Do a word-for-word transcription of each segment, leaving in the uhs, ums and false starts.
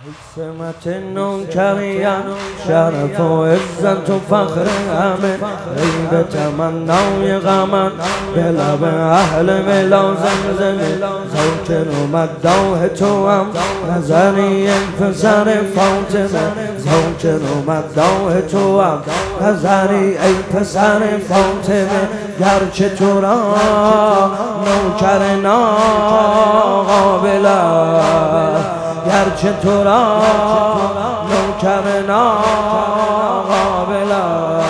سمت نوکریان شرف و عزت و فخر همه غیب تمنای غمن به لب اهل ولا زمزمه زوجر و مداح تو هم نظری پسر فاطمه زوجر و مداح تو هم نظری ای پسر فاطمه گرچه تو را نوکر ناقابل گرچه تو را نوکر ناقابل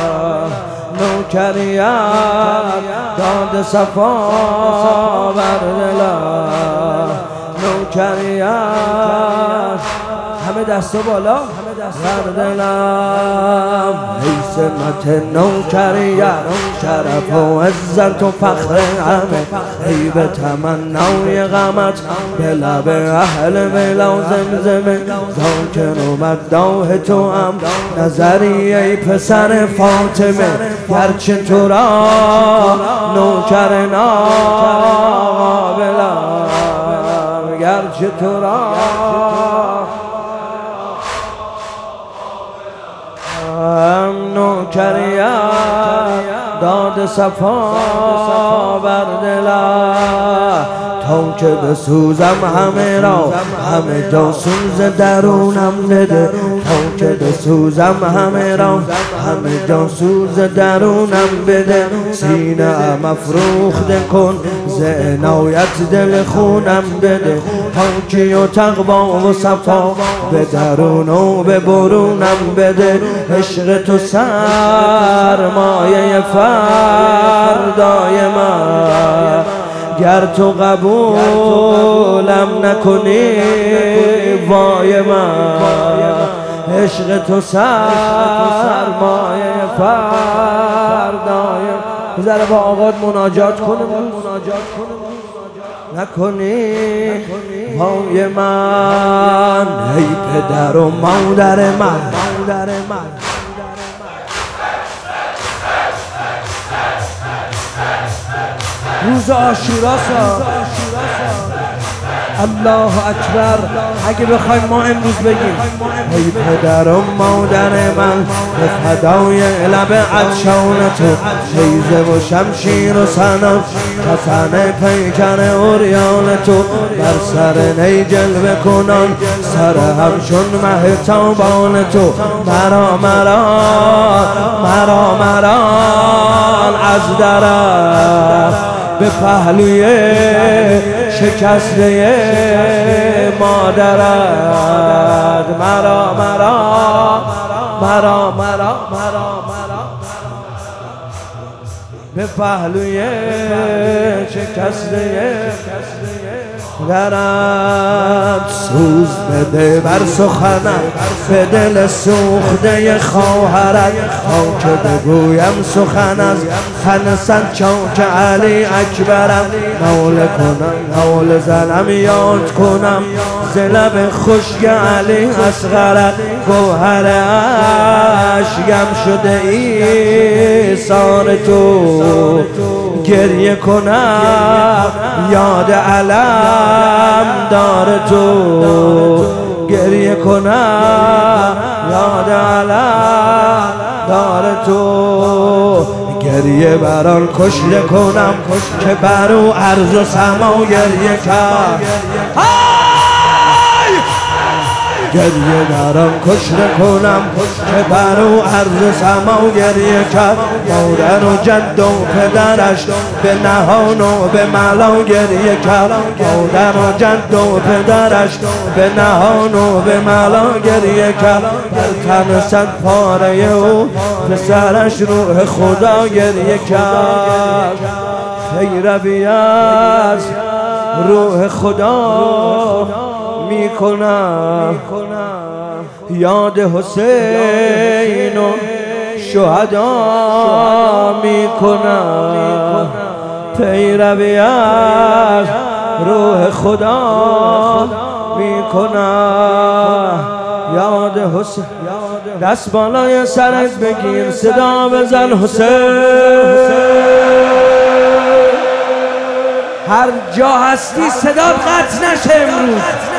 نوکریت داد صفا بر دلم نوکریت همه دستا بالا بر دلم ای سمت نوکریت شرف و عزت و فخر همه ای به تمنای غمت به لب اهل ولا زمزمه ذاکر و مداح تو هم نظری ای پسر فاطمه گرچه تو را نوکر ناقابلم گرچه تو را نوکریت داد صفا بر دلم تا که بسوزم همه را همه جا سوز درونم بده تا که بسوزم همه را همه جا سوز درونم بده سینه ام افروخته کن ز عنایت دل خونم بده پاکی و تقوا و صفا به درون و به برونم بده عشق تو سرمایه فردای من گر تو قبولم نکنی وای من عشق تو سرمایه فردای بذاره با آقاد مناجات کنم نکنی وای من ای پدر و مادر من روز عاشورا الله اکبر اگه بخوایم ما امروز بگیم ای پدر و مادر من به فدای لب عطشان تو نیزه و شمشیر و سنم کفن پیکر عریان تو بر سر نی جلوه کنان سر همچون مه تابان تو مرا مرا مرا مرا از درم به پهلوی شکسته مادرت مرا مرا مرا مرا مرا به پهلوی شکسته درت سوز بده بر سخنم به دل سوخته خواهرت تا که بگویم سخن از تن صد چاک علی اکبرم ناله کنم ناله زنم یاد کنم ز لب خشک علی اصغرت گوهر اشکم شده ایثار تو گریه کنم یاد علم دار تو گریه کنم یاد علم دار تو گریه بران کشته کنم که برو عرض و سما گریه کرد گریه برام کشته کنم که برو عرض سما گریه کرد مادر و جد و پدرش به نهان و به ملا گریه کرد مادر و جد و پدرش به نهان و به ملا گریه کرد بر تن صد پاره او پسرش روح خدا گریه کرد پیروی از روح خدا می کنم یاد حسین و شهدا می کنم پیروی از روح خدا می کنم یاد حسین دست بالای سرت بگیر صدا بزن حسین هر جا هستی صدات قطع نشه امروز